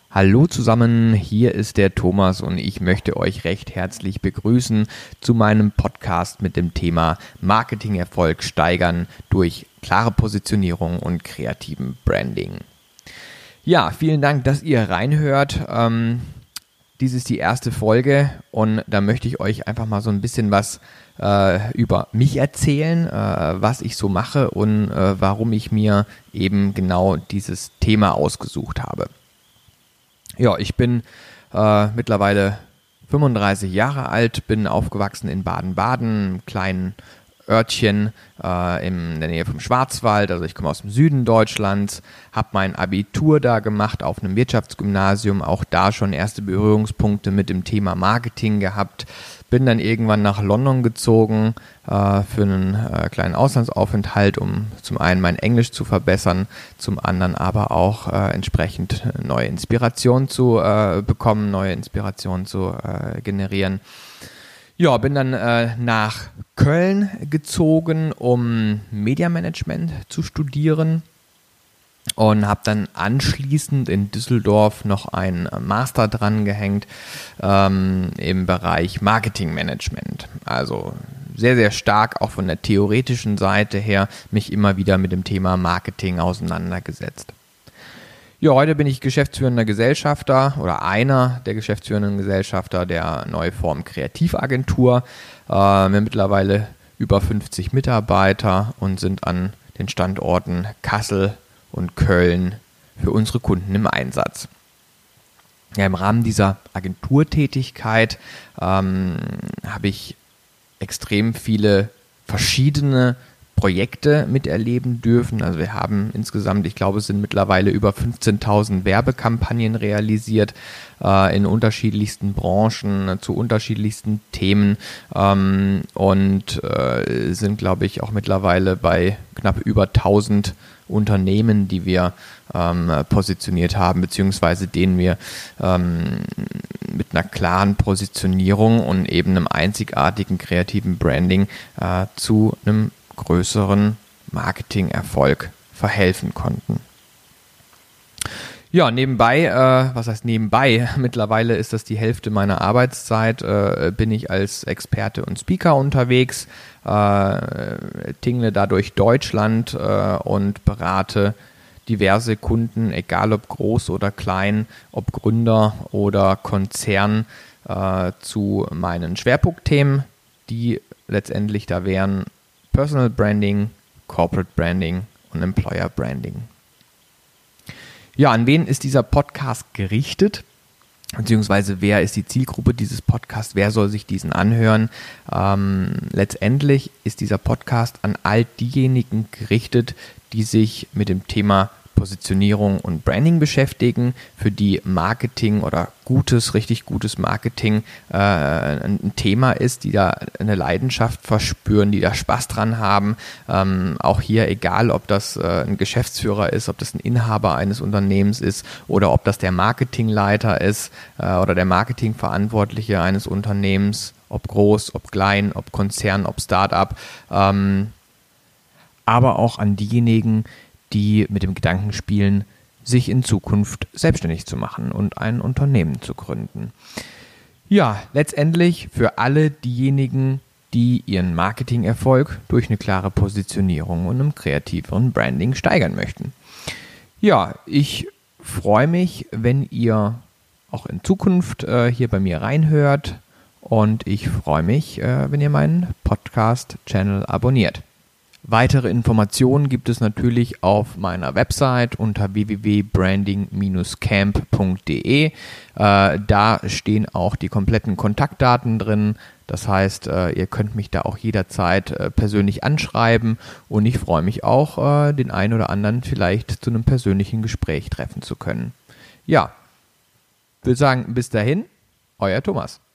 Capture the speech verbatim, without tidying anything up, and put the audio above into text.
Hallo zusammen, hier ist der Thomas und ich möchte euch recht herzlich begrüßen zu meinem Podcast mit dem Thema Marketingerfolg steigern durch klare Positionierung und kreativen Branding. Ja, vielen Dank, dass ihr reinhört. Ähm, dies ist die erste Folge und da möchte ich euch einfach mal so ein bisschen was äh, über mich erzählen, äh, was ich so mache und äh, warum ich mir eben genau dieses Thema ausgesucht habe. Ja, ich bin äh, mittlerweile fünfunddreißig Jahre alt, bin aufgewachsen in Baden-Baden, einem kleinen Örtchen äh, in der Nähe vom Schwarzwald, also ich komme aus dem Süden Deutschlands, habe mein Abitur da gemacht auf einem Wirtschaftsgymnasium, auch da schon erste Berührungspunkte mit dem Thema Marketing gehabt, bin dann irgendwann nach London gezogen äh, für einen äh, kleinen Auslandsaufenthalt, um zum einen mein Englisch zu verbessern, zum anderen aber auch äh, entsprechend neue Inspiration zu äh, bekommen, neue Inspiration zu äh, generieren. Ja, bin dann äh, nach Köln gezogen, um Mediamanagement zu studieren und habe dann anschließend in Düsseldorf noch einen Master dran gehängt ähm, im Bereich Marketingmanagement. Also sehr, sehr stark auch von der theoretischen Seite her mich immer wieder mit dem Thema Marketing auseinandergesetzt. Ja, heute bin ich geschäftsführender Gesellschafter oder einer der geschäftsführenden Gesellschafter der Neuform Kreativagentur. Äh, wir haben mittlerweile über fünfzig Mitarbeiter und sind an den Standorten Kassel und Köln für unsere Kunden im Einsatz. Ja, im Rahmen dieser Agenturtätigkeit ähm, habe ich extrem viele verschiedene Projekte miterleben dürfen. Also wir haben insgesamt, ich glaube, es sind mittlerweile über fünfzehntausend Werbekampagnen realisiert äh, in unterschiedlichsten Branchen, äh, zu unterschiedlichsten Themen ähm, und äh, sind, glaube ich, auch mittlerweile bei knapp über tausend Unternehmen, die wir ähm, positioniert haben, beziehungsweise denen wir ähm, mit einer klaren Positionierung und eben einem einzigartigen kreativen Branding äh, zu einem größeren Marketingerfolg verhelfen konnten. Ja, nebenbei, äh, was heißt nebenbei? Mittlerweile ist das die Hälfte meiner Arbeitszeit, äh, bin ich als Experte und Speaker unterwegs, äh, tingle da durch Deutschland äh, und berate diverse Kunden, egal ob groß oder klein, ob Gründer oder Konzern, äh, zu meinen Schwerpunktthemen, die letztendlich da wären Personal Branding, Corporate Branding und Employer Branding. Ja, an wen ist dieser Podcast gerichtet? Beziehungsweise wer ist die Zielgruppe dieses Podcasts? Wer soll sich diesen anhören? Ähm, letztendlich ist dieser Podcast an all diejenigen gerichtet, die sich mit dem Thema Positionierung und Branding beschäftigen, für die Marketing oder gutes, richtig gutes Marketing äh, ein Thema ist, die da eine Leidenschaft verspüren, die da Spaß dran haben. Ähm, auch hier, egal ob das äh, ein Geschäftsführer ist, ob das ein Inhaber eines Unternehmens ist oder ob das der Marketingleiter ist äh, oder der Marketingverantwortliche eines Unternehmens, ob groß, ob klein, ob Konzern, ob Start-up. Ähm, aber auch an diejenigen, die mit dem Gedanken spielen, sich in Zukunft selbstständig zu machen und ein Unternehmen zu gründen. Ja, letztendlich für alle diejenigen, die ihren Marketingerfolg durch eine klare Positionierung und einem kreativeren Branding steigern möchten. Ja, ich freue mich, wenn ihr auch in Zukunft äh, hier bei mir reinhört und ich freue mich, äh, wenn ihr meinen Podcast-Channel abonniert. Weitere Informationen gibt es natürlich auf meiner Website unter w w w punkt branding dash camp punkt d e. Äh, da stehen auch die kompletten Kontaktdaten drin. Das heißt, äh, ihr könnt mich da auch jederzeit äh, persönlich anschreiben und ich freue mich auch, äh, den einen oder anderen vielleicht zu einem persönlichen Gespräch treffen zu können. Ja, ich würde sagen, bis dahin, euer Thomas.